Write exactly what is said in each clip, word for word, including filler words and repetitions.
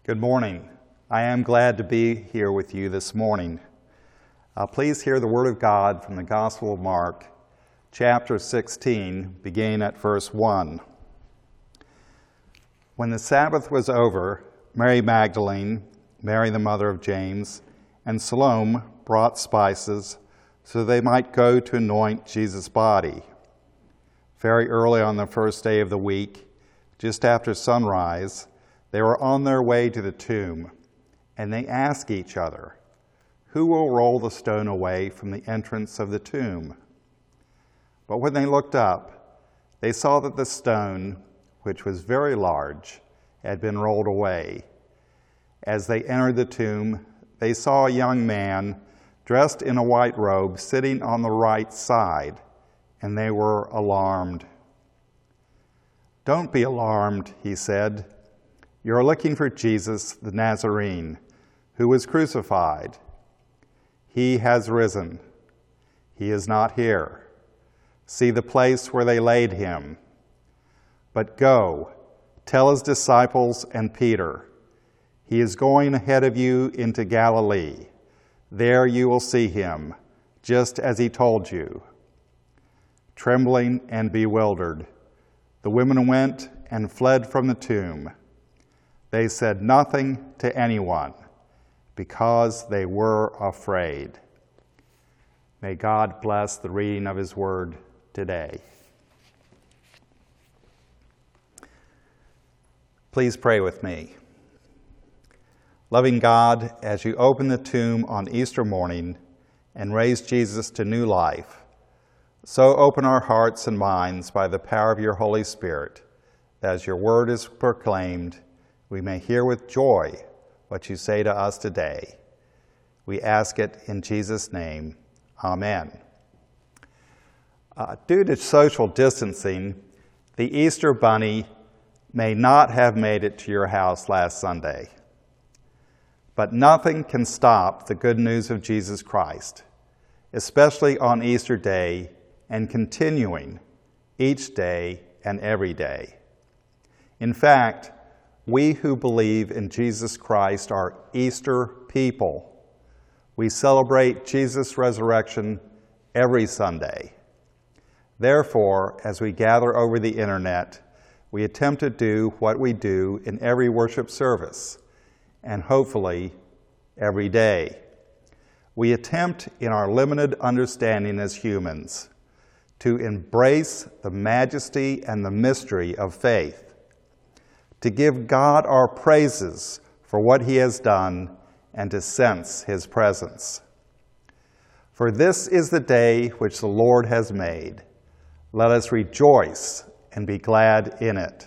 Good morning. I am glad to be here with you this morning. Uh, please hear the Word of God from the Gospel of Mark, chapter sixteen, beginning at verse one. When the Sabbath was over, Mary Magdalene, Mary the mother of James, and Salome brought spices so they might go to anoint Jesus' body. Very early on the first day of the week, just after sunrise, they were on their way to the tomb, and they asked each other, "Who will roll the stone away from the entrance of the tomb?" But when they looked up, they saw that the stone, which was very large, had been rolled away. As they entered the tomb, they saw a young man dressed in a white robe sitting on the right side, and they were alarmed. "Don't be alarmed," he said. "You are looking for Jesus the Nazarene, who was crucified. He has risen. He is not here. See the place where they laid him. But go, tell his disciples and Peter, he is going ahead of you into Galilee. There you will see him, just as he told you." Trembling and bewildered, the women went and fled from the tomb. They said nothing to anyone because they were afraid. May God bless the reading of his word today. Please pray with me. Loving God, as you open the tomb on Easter morning and raise Jesus to new life, so open our hearts and minds by the power of your Holy Spirit, that as your word is proclaimed, we may hear with joy what you say to us today. We ask it in Jesus' name. Amen. Uh, due to social distancing, the Easter bunny may not have made it to your house last Sunday. But nothing can stop the good news of Jesus Christ, especially on Easter Day and continuing each day and every day. In fact, we who believe in Jesus Christ are Easter people. We celebrate Jesus' resurrection every Sunday. Therefore, as we gather over the internet, we attempt to do what we do in every worship service, and hopefully every day. We attempt, in our limited understanding as humans, to embrace the majesty and the mystery of faith, to give God our praises for what he has done, and to sense his presence. For this is the day which the Lord has made. Let us rejoice and be glad in it.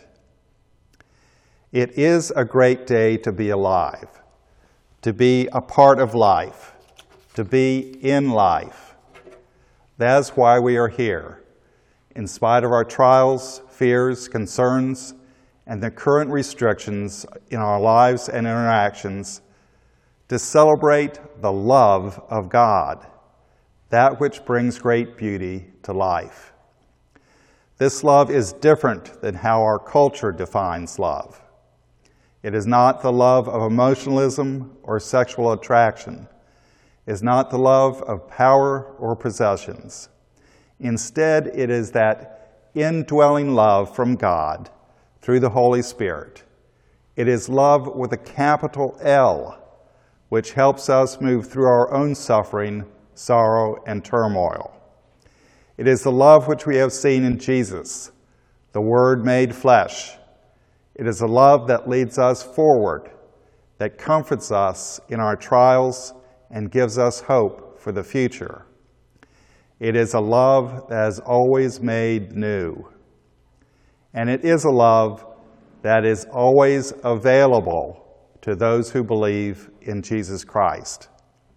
It is a great day to be alive, to be a part of life, to be in life. That's why we are here, in spite of our trials, fears, concerns, and the current restrictions in our lives and interactions, to celebrate the love of God, that which brings great beauty to life. This love is different than how our culture defines love. It is not the love of emotionalism or sexual attraction. It is not the love of power or possessions. Instead, it is that indwelling love from God through the Holy Spirit. It is love with a capital L, which helps us move through our own suffering, sorrow, and turmoil. It is the love which we have seen in Jesus, the Word made flesh. It is a love that leads us forward, that comforts us in our trials and gives us hope for the future. It is a love that is always made new. And it is a love that is always available to those who believe in Jesus Christ.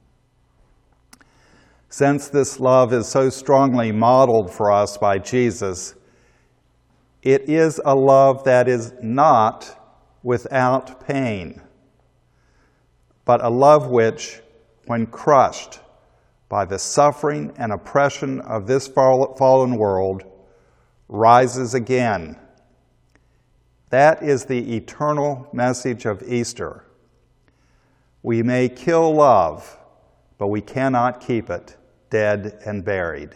Since this love is so strongly modeled for us by Jesus, it is a love that is not without pain, but a love which, when crushed by the suffering and oppression of this fallen world, rises again. That is the eternal message of Easter. We may kill love, but we cannot keep it dead and buried.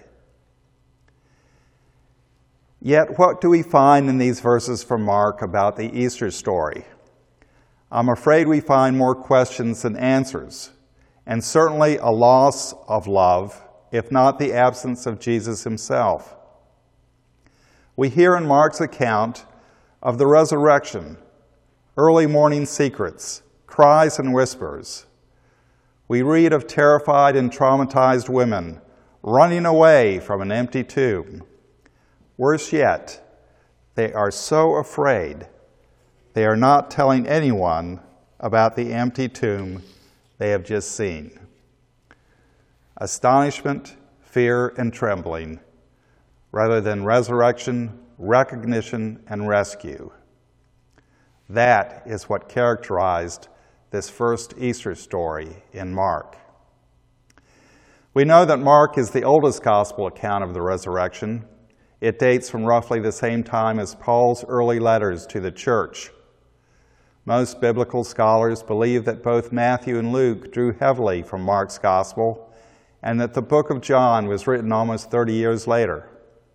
Yet, what do we find in these verses from Mark about the Easter story? I'm afraid we find more questions than answers, and certainly a loss of love, if not the absence of Jesus himself. We hear in Mark's account of the resurrection, early morning secrets, cries and whispers. We read of terrified and traumatized women running away from an empty tomb. Worse yet, they are so afraid they are not telling anyone about the empty tomb they have just seen. Astonishment, fear, and trembling, rather than resurrection, recognition, and rescue. That is what characterized this first Easter story in Mark. We know that Mark is the oldest gospel account of the resurrection. It dates from roughly the same time as Paul's early letters to the church. Most biblical scholars believe that both Matthew and Luke drew heavily from Mark's gospel, and that the book of John was written almost thirty years later.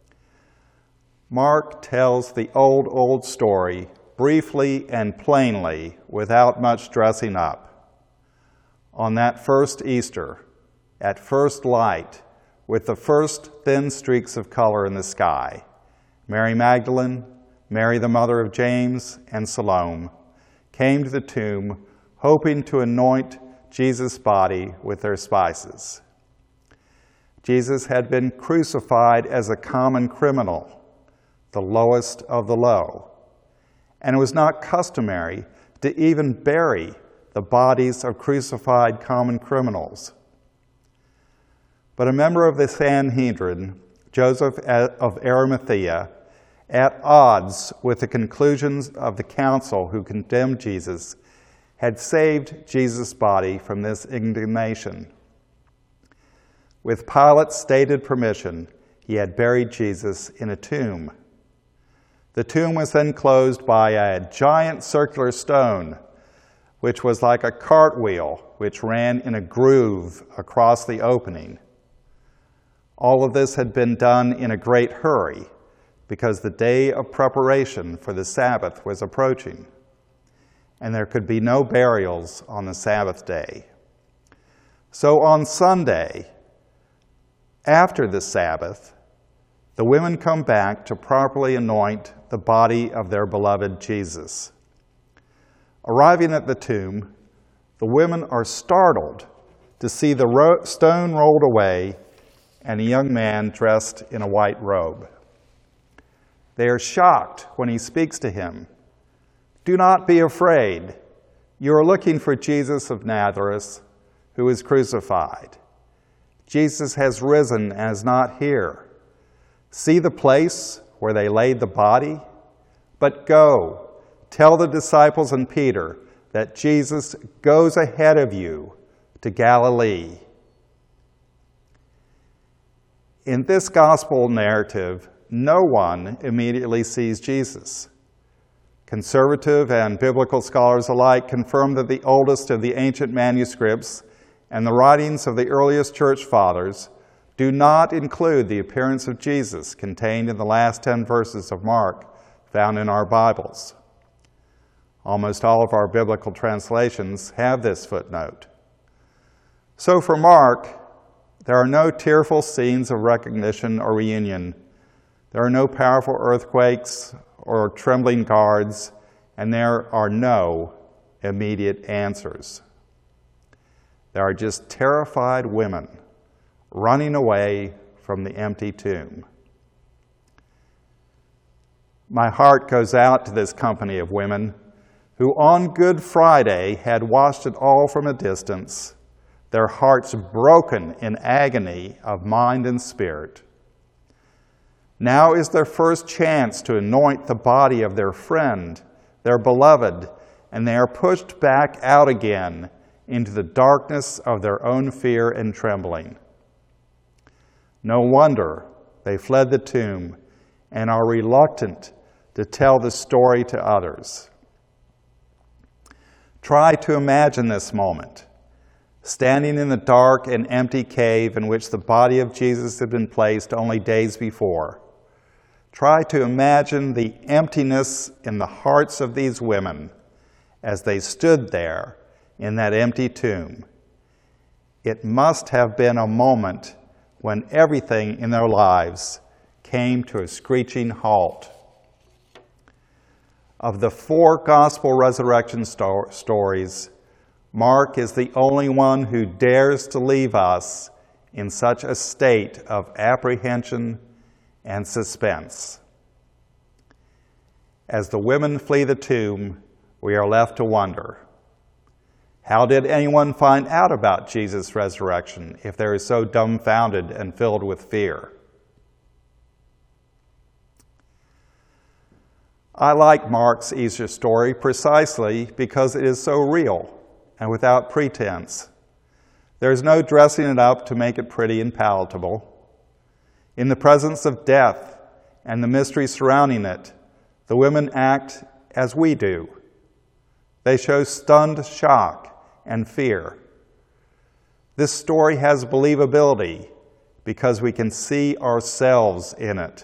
Mark tells the old, old story briefly and plainly, without much dressing up. On that first Easter, at first light, with the first thin streaks of color in the sky, Mary Magdalene, Mary the mother of James, and Salome came to the tomb, hoping to anoint Jesus' body with their spices. Jesus had been crucified as a common criminal, the lowest of the low, and it was not customary to even bury the bodies of crucified common criminals. But a member of the Sanhedrin, Joseph of Arimathea, at odds with the conclusions of the council who condemned Jesus, had saved Jesus' body from this indignation. With Pilate's stated permission, he had buried Jesus in a tomb. The tomb was then closed by a giant circular stone, which was like a cartwheel, which ran in a groove across the opening. All of this had been done in a great hurry, because the day of preparation for the Sabbath was approaching, and there could be no burials on the Sabbath day. So on Sunday, after the Sabbath, the women come back to properly anoint the body of their beloved Jesus. Arriving at the tomb, the women are startled to see the ro- stone rolled away and a young man dressed in a white robe. They are shocked when he speaks to him. "Do not be afraid. You are looking for Jesus of Nazareth, who was crucified. Jesus has risen and is not here. See the place where they laid the body? But go, tell the disciples and Peter that Jesus goes ahead of you to Galilee." In this gospel narrative, no one immediately sees Jesus. Conservative and biblical scholars alike confirm that the oldest of the ancient manuscripts and the writings of the earliest church fathers do not include the appearance of Jesus contained in the last ten verses of Mark found in our Bibles. Almost all of our biblical translations have this footnote. So for Mark, there are no tearful scenes of recognition or reunion. There are no powerful earthquakes or trembling guards, and there are no immediate answers. There are just terrified women running away from the empty tomb. My heart goes out to this company of women who on Good Friday had watched it all from a distance, their hearts broken in agony of mind and spirit. Now is their first chance to anoint the body of their friend, their beloved, and they are pushed back out again into the darkness of their own fear and trembling. No wonder they fled the tomb and are reluctant to tell the story to others. Try to imagine this moment, standing in the dark and empty cave in which the body of Jesus had been placed only days before. Try to imagine the emptiness in the hearts of these women as they stood there in that empty tomb. It must have been a moment when everything in their lives came to a screeching halt. Of the four gospel resurrection sto- stories, Mark is the only one who dares to leave us in such a state of apprehension and suspense. As the women flee the tomb, we are left to wonder, how did anyone find out about Jesus' resurrection if they are so dumbfounded and filled with fear? I like Mark's Easter story precisely because it is so real and without pretense. There is no dressing it up to make it pretty and palatable. In the presence of death and the mystery surrounding it, the women act as we do. They show stunned shock and fear. This story has believability because we can see ourselves in it.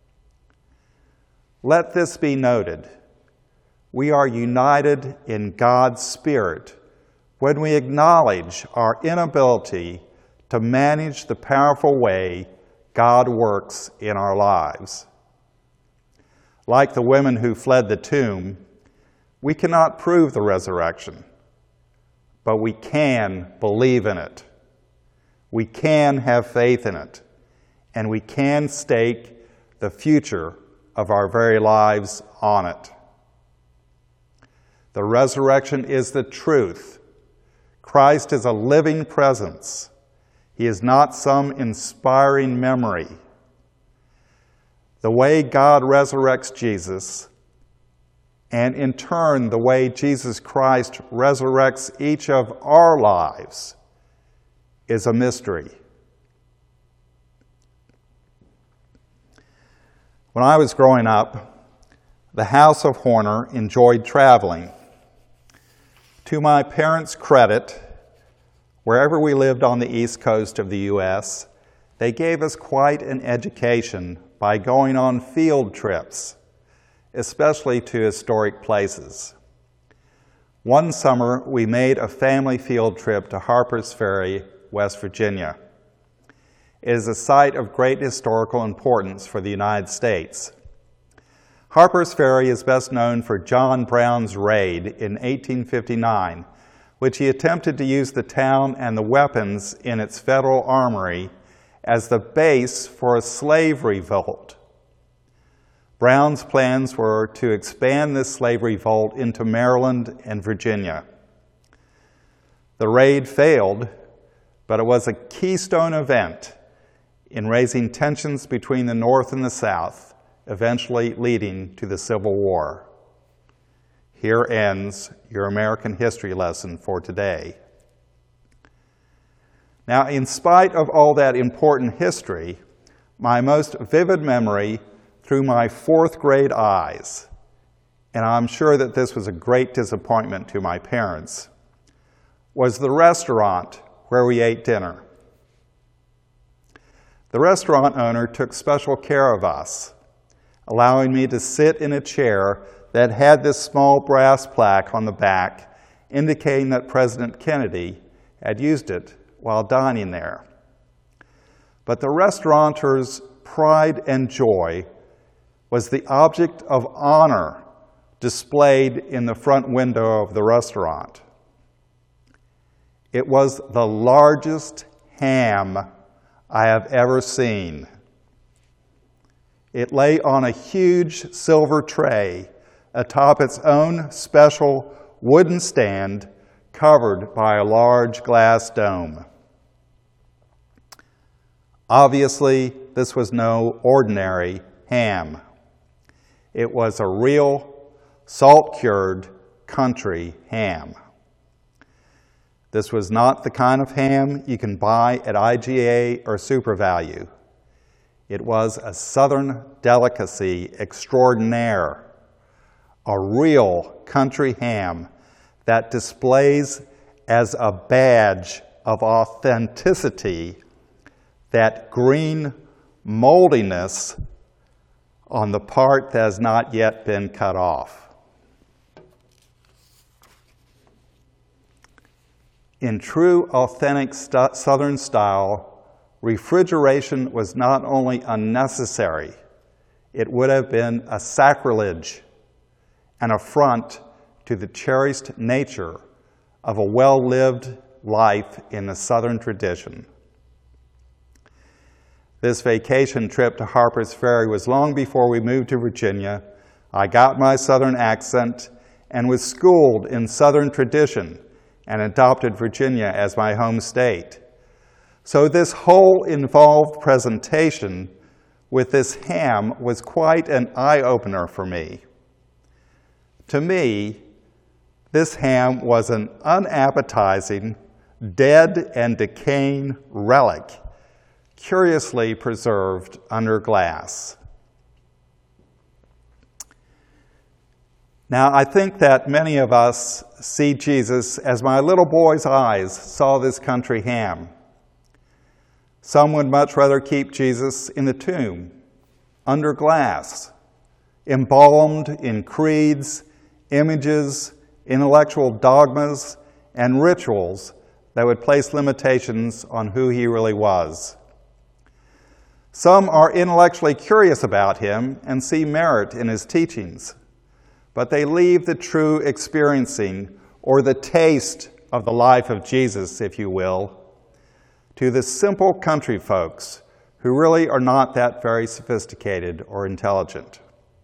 Let this be noted. We are united in God's Spirit when we acknowledge our inability to manage the powerful way God works in our lives. Like the women who fled the tomb, we cannot prove the resurrection, but we can believe in it. We can have faith in it, and we can stake the future of our very lives on it. The resurrection is the truth. Christ is a living presence. He is not some inspiring memory. The way God resurrects Jesus, and in turn the way Jesus Christ resurrects each of our lives, is a mystery. When I was growing up, the House of Horner enjoyed traveling. To my parents' credit, wherever we lived on the East Coast of the U S, they gave us quite an education by going on field trips, especially to historic places. One summer, we made a family field trip to Harper's Ferry, West Virginia. It is a site of great historical importance for the United States. Harper's Ferry is best known for John Brown's raid in eighteen fifty-nine, which he attempted to use the town and the weapons in its federal armory as the base for a slave revolt. Brown's plans were to expand this slave revolt into Maryland and Virginia. The raid failed, but it was a keystone event in raising tensions between the North and the South, eventually leading to the Civil War. Here ends your American history lesson for today. Now, in spite of all that important history, my most vivid memory through my fourth grade eyes, and I'm sure that this was a great disappointment to my parents, was the restaurant where we ate dinner. The restaurant owner took special care of us, allowing me to sit in a chair that had this small brass plaque on the back indicating that President Kennedy had used it while dining there. But the restaurateur's pride and joy was the object of honor displayed in the front window of the restaurant. It was the largest ham I have ever seen. It lay on a huge silver tray atop its own special wooden stand covered by a large glass dome. Obviously, this was no ordinary ham. It was a real salt-cured country ham. This was not the kind of ham you can buy at I G A or Super Value. It was a Southern delicacy extraordinaire, a real country ham that displays as a badge of authenticity that green moldiness on the part that has not yet been cut off. In true, authentic st- Southern style, refrigeration was not only unnecessary, it would have been a sacrilege, an affront to the cherished nature of a well-lived life in the Southern tradition. This vacation trip to Harper's Ferry was long before we moved to Virginia. I got my Southern accent and was schooled in Southern tradition and adopted Virginia as my home state. So this whole involved presentation with this ham was quite an eye-opener for me. To me, this ham was an unappetizing, dead and decaying relic, curiously preserved under glass. Now, I think that many of us see Jesus as my little boy's eyes saw this country ham. Some would much rather keep Jesus in the tomb, under glass, embalmed in creeds, images, intellectual dogmas, and rituals that would place limitations on who he really was. Some are intellectually curious about him and see merit in his teachings, but they leave the true experiencing or the taste of the life of Jesus, if you will, to the simple country folks who really are not that very sophisticated or intelligent.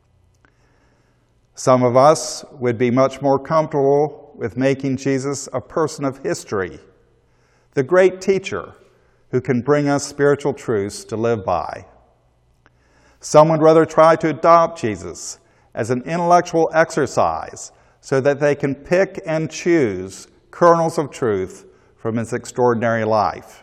Some of us would be much more comfortable with making Jesus a person of history, the great teacher who can bring us spiritual truths to live by. Some would rather try to adopt Jesus as an intellectual exercise so that they can pick and choose kernels of truth from his extraordinary life.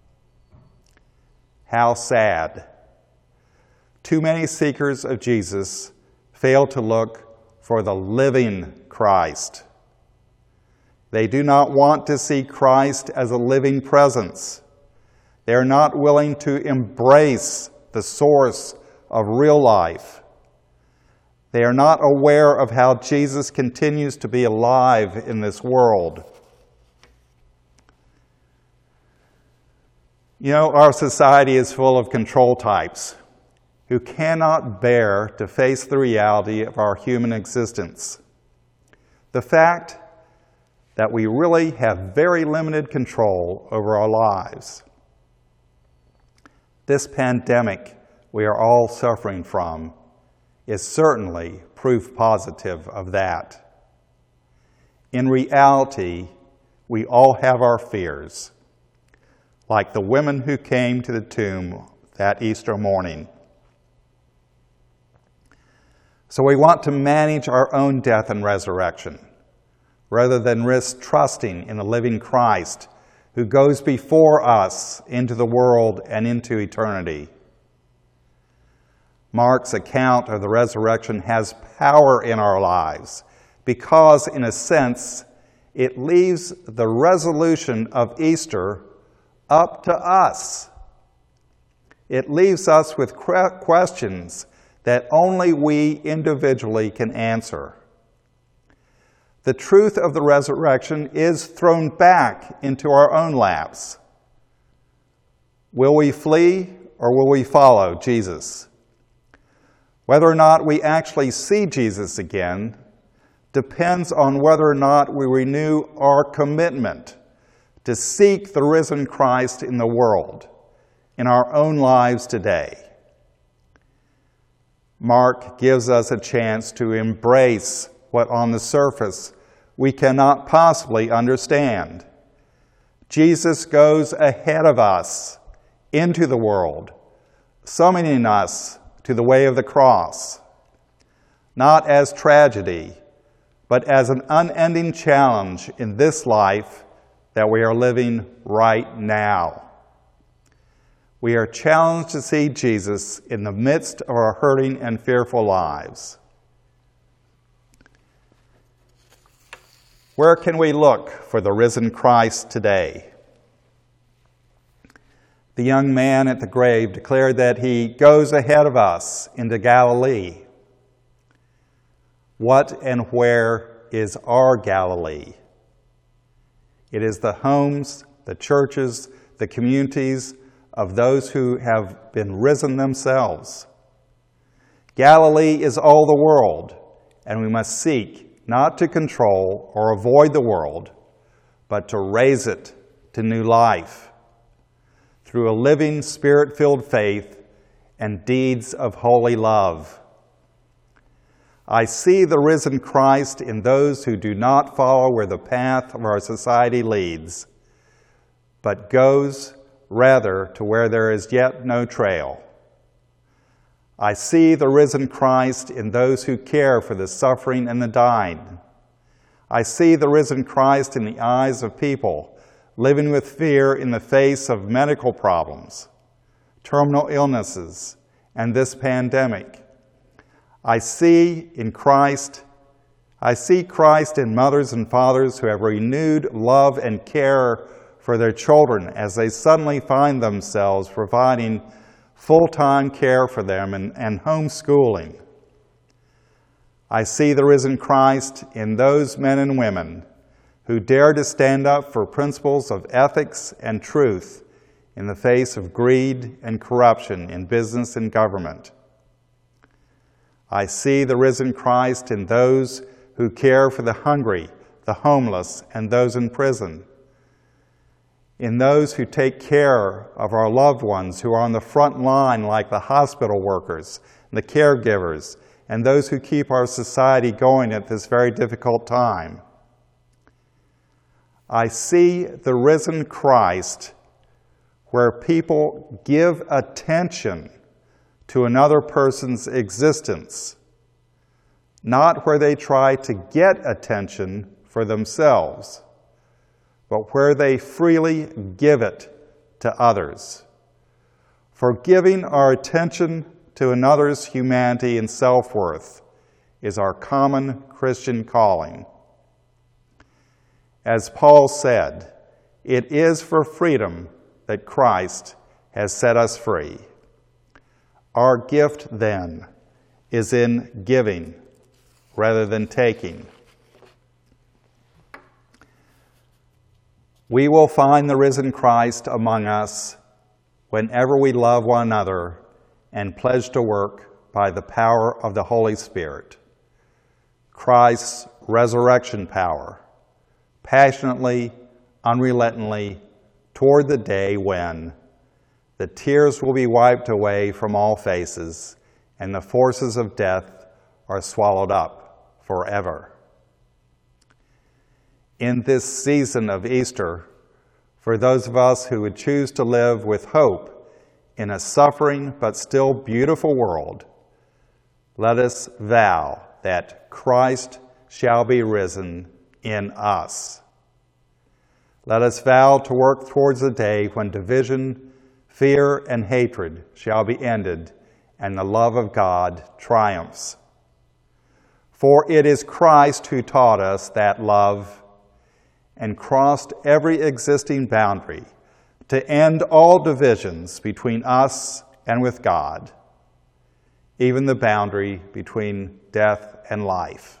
How sad. Too many seekers of Jesus fail to look for the living Christ. They do not want to see Christ as a living presence. They are not willing to embrace the source of real life. They are not aware of how Jesus continues to be alive in this world. You know, our society is full of control types who cannot bear to face the reality of our human existence. The fact that we really have very limited control over our lives. This pandemic we are all suffering from is certainly proof positive of that. In reality, we all have our fears, like the women who came to the tomb that Easter morning. So we want to manage our own death and resurrection, rather than risk trusting in the living Christ who goes before us into the world and into eternity. Mark's account of the resurrection has power in our lives because, in a sense, it leaves the resolution of Easter up to us. It leaves us with questions that only we individually can answer. The truth of the resurrection is thrown back into our own laps. Will we flee or will we follow Jesus? Whether or not we actually see Jesus again depends on whether or not we renew our commitment to seek the risen Christ in the world, in our own lives today. Mark gives us a chance to embrace what on the surface we cannot possibly understand. Jesus goes ahead of us into the world, summoning us to the way of the cross, not as tragedy, but as an unending challenge in this life that we are living right now. We are challenged to see Jesus in the midst of our hurting and fearful lives. Where can we look for the risen Christ today? The young man at the grave declared that he goes ahead of us into Galilee. What and where is our Galilee? It is the homes, the churches, the communities of those who have been risen themselves. Galilee is all the world, and we must seek not to control or avoid the world, but to raise it to new life through a living, Spirit-filled faith and deeds of holy love. I see the risen Christ in those who do not follow where the path of our society leads, but goes rather to where there is yet no trail. I see the risen Christ in those who care for the suffering and the dying. I see the risen Christ in the eyes of people living with fear in the face of medical problems, terminal illnesses, and this pandemic. I see in Christ, I see Christ in mothers and fathers who have renewed love and care for their children as they suddenly find themselves providing full-time care for them and, and homeschooling. I see the risen Christ in those men and women who dare to stand up for principles of ethics and truth in the face of greed and corruption in business and government. I see the risen Christ in those who care for the hungry, the homeless, and those in prison, in those who take care of our loved ones who are on the front line, like the hospital workers, the caregivers, and those who keep our society going at this very difficult time. I see the risen Christ where people give attention to another person's existence, not where they try to get attention for themselves, but where they freely give it to others. For giving our attention to another's humanity and self-worth is our common Christian calling. As Paul said, it is for freedom that Christ has set us free. Our gift, then, is in giving rather than taking. We will find the risen Christ among us whenever we love one another and pledge to work by the power of the Holy Spirit, Christ's resurrection power, passionately, unrelentingly, toward the day when the tears will be wiped away from all faces and the forces of death are swallowed up forever. In this season of Easter, for those of us who would choose to live with hope in a suffering but still beautiful world, let us vow that Christ shall be risen in us. Let us vow to work towards the day when division, fear, and hatred shall be ended and the love of God triumphs. For it is Christ who taught us that love and crossed every existing boundary to end all divisions between us and with God, even the boundary between death and life.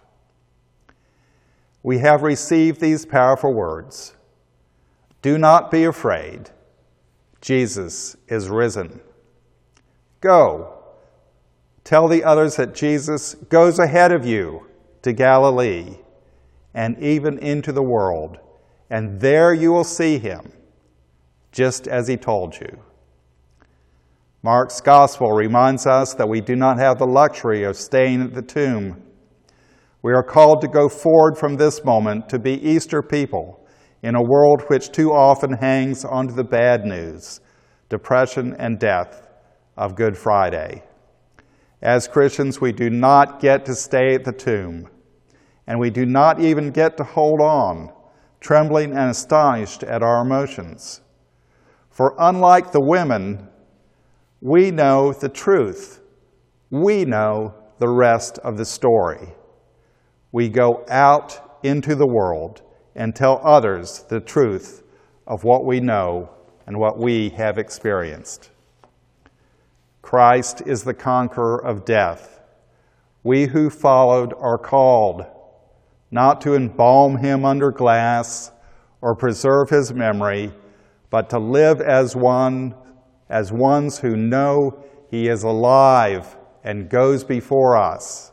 We have received these powerful words. Do not be afraid. Jesus is risen. Go. Tell the others that Jesus goes ahead of you to Galilee and even into the world, and there you will see him, just as he told you. Mark's gospel reminds us that we do not have the luxury of staying at the tomb. We are called to go forward from this moment to be Easter people in a world which too often hangs onto the bad news, depression and death of Good Friday. As Christians, we do not get to stay at the tomb, and we do not even get to hold on, trembling and astonished at our emotions. For unlike the women, we know the truth. We know the rest of the story. We go out into the world and tell others the truth of what we know and what we have experienced. Christ is the conqueror of death. We who followed are called not to embalm him under glass or preserve his memory, but to live as one, as ones who know he is alive and goes before us.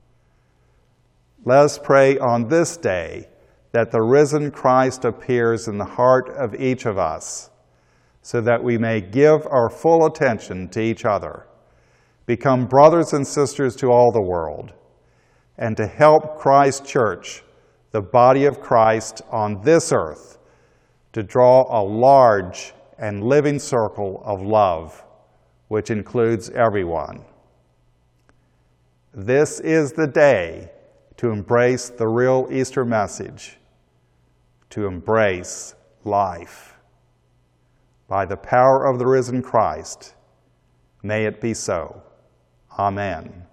Let us pray on this day that the risen Christ appears in the heart of each of us, so that we may give our full attention to each other, become brothers and sisters to all the world, and to help Christ Church, the body of Christ on this earth, to draw a large and living circle of love, which includes everyone. This is the day to embrace the real Easter message, to embrace life. By the power of the risen Christ, may it be so. Amen.